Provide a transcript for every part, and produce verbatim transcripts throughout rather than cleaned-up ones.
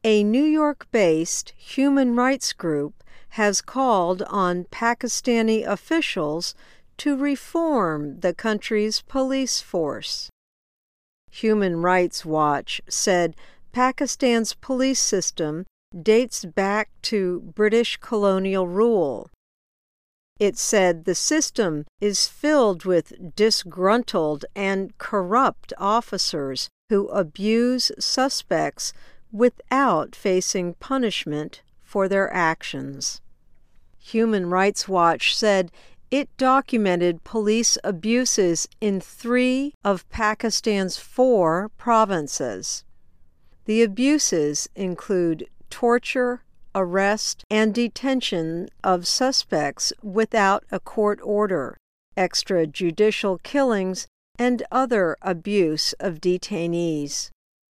A New York-based human rights group has called on Pakistani officials to reform the country's police force. Human Rights Watch said Pakistan's police system dates back to British colonial rule. It said the system is filled with disgruntled and corrupt officers who abuse suspects without facing punishment for their actions. Human Rights Watch said it documented police abuses in three of Pakistan's four provinces. The abuses include torture, arrest, and detention of suspects without a court order, extrajudicial killings, and other abuse of detainees.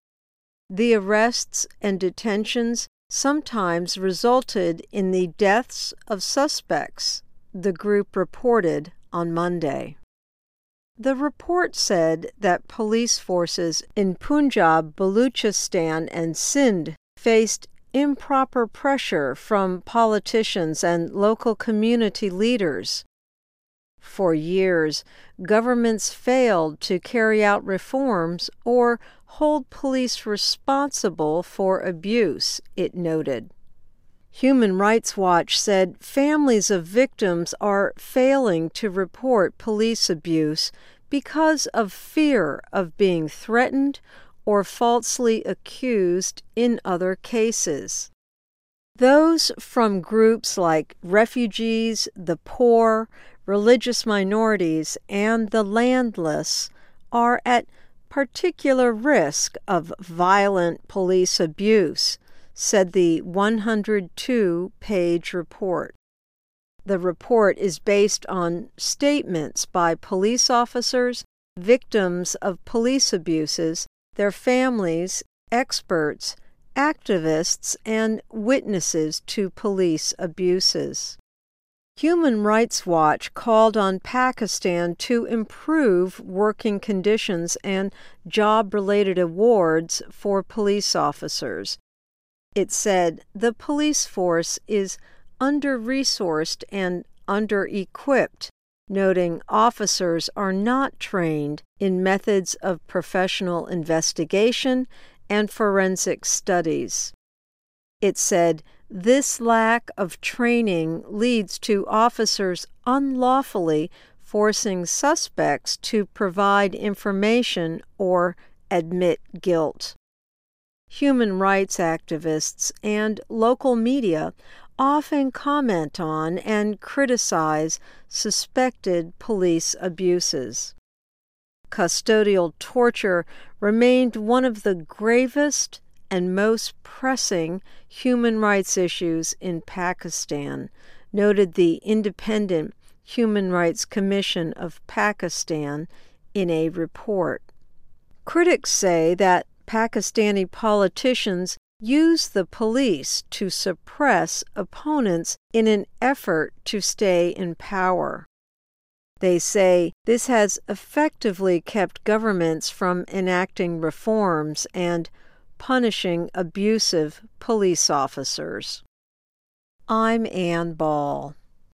The arrests and detentions sometimes resulted in the deaths of suspects, the group reported on Monday. The report said that police forces in Punjab, Baluchistan, and Sindh faced improper pressure from politicians and local community leaders. For years, governments failed to carry out reforms or hold police responsible for abuse, it noted. Human Rights Watch said families of victims are failing to report police abuse because of fear of being threatened or falsely accused in other cases. Those from groups like refugees, the poor, religious minorities, and the landless are at particular risk of violent police abuse, said the one hundred two page report. The report is based on statements by police officers, victims of police abuses, their families, experts, activists, and witnesses to police abuses. Human Rights Watch called on Pakistan to improve working conditions and job-related awards for police officers. It said the police force is under-resourced and under-equipped, noting officers are not trained in methods of professional investigation and forensic studies. It said this lack of training leads to officers unlawfully forcing suspects to provide information or admit guilt. Human rights activists and local media often comment on and criticize suspected police abuses. Custodial torture remained one of the gravest and most pressing human rights issues in Pakistan, noted the Independent Human Rights Commission of Pakistan in a report. Critics say that Pakistani politicians use the police to suppress opponents in an effort to stay in power. They say this has effectively kept governments from enacting reforms and punishing abusive police officers. I'm Ann Ball.